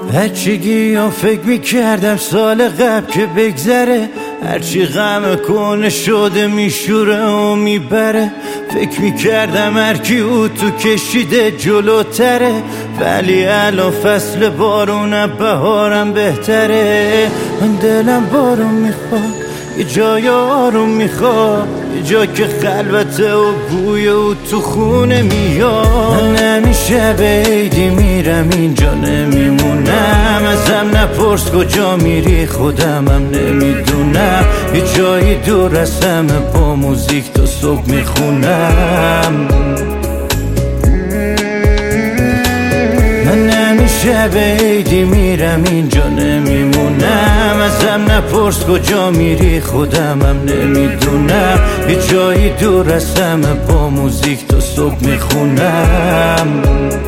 هرچی فکر میکردم سال قبل که بگذره، هرچی غم کنه شده میشوره و میبره. فکر میکردم هرکی او تو کشیده جلوتره، ولی الان فصل بارونم بهارم بهتره. من دلم بارون میخواد، یه جای آروم میخواد، یه جا که خلوته و بوی او تو خونه میاد. من همیشه به عیدی میرم اینجا نمیمونم، ازم نپرس کجا میری خودمم نمیدونم. یه جایی دور از همه با موزیک تا صبح میخونم. من همیشه به عیدی میرم اینجا نمیمونم، ازم نپرس کجا میری خودمم نمیدونم. یه جایی دور از همه با موزیک تا صبح میخونم.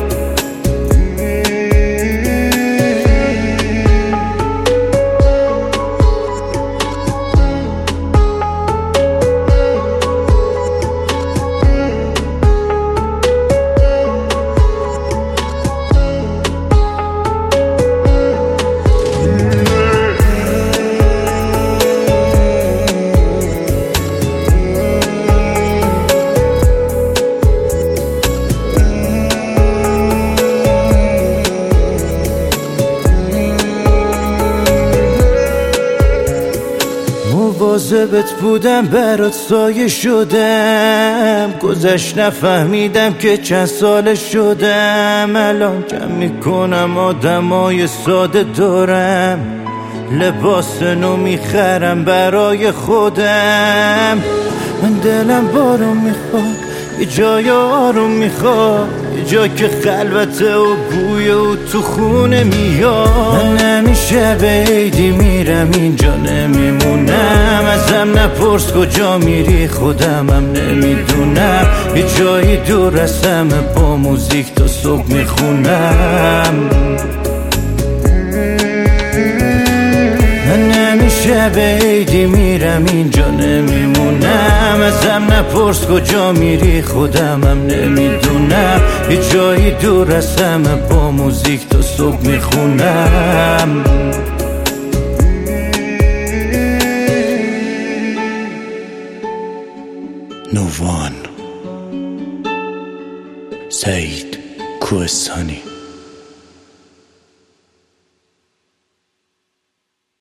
مواظبت بودم برات سایه شدم، گذشت نفهمیدم که چند ساله شدم. الان جمع میکنم آدمای ساده دارم، لباس نو میخرم برای خودم. من دلم بارون میخواد، یه جای آروم میخواد، یه جا که خلوته و بوی او تو خونه میاد. من همیشه به عیدی میرم اینجا نمیمونم، ازم نپرس کجا میری خودمم نمیدونم. یه جایی دور از همه با موزیک تا صبح میخونم. من همیشه به عیدی میرم اینجا نمیمونم، ازم نپرس کجا میری خودمم نمیدونم. یه جایی دور از همه با موزیک تا صبح میخونم. نووان سعید کوهستانی.